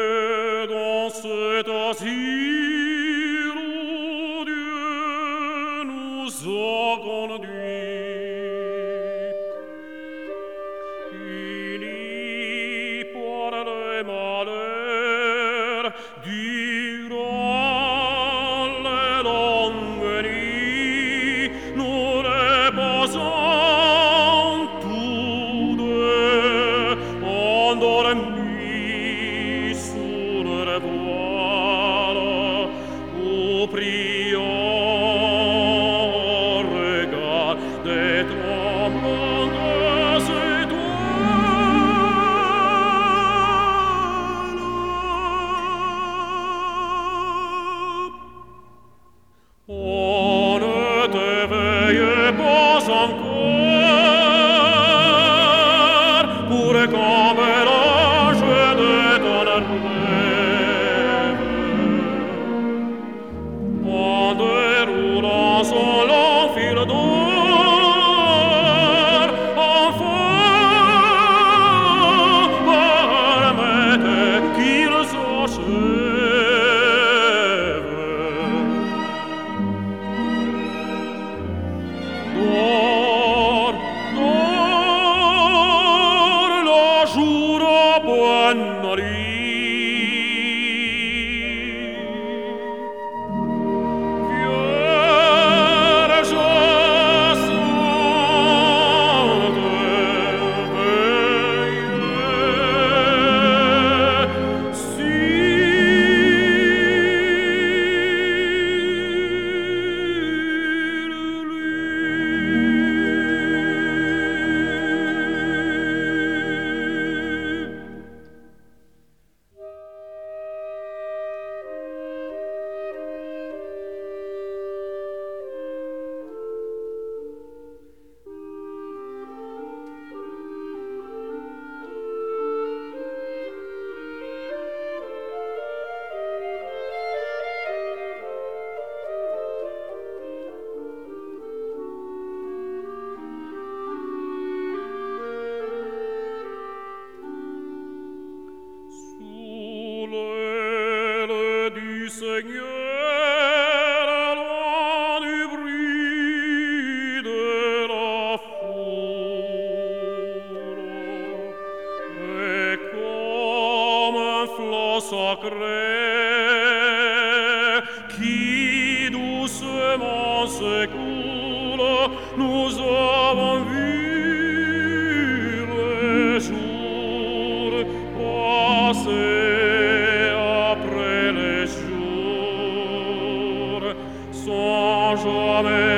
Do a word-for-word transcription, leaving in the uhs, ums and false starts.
dans cet asile où Dieu nous a conduits, unis par les malheurs durant les longues nuits, nous reposons tous deux endormis sous le voile, où prions au regard des tremblantes étoiles. On ne t'éveille pas encore pour camper l'âge de ton rêve, en déroulant son long fil d'or, enfin permettez qu'il s'achève. Dors, dors, le jour a bonne nuit. Vierge sainte, veillez sous l'aile du Seigneur, loin du bruit de la foule, et comme un flot sacré qui doucement s'écoule, nous avons vu le jour passer après les jours sans jamais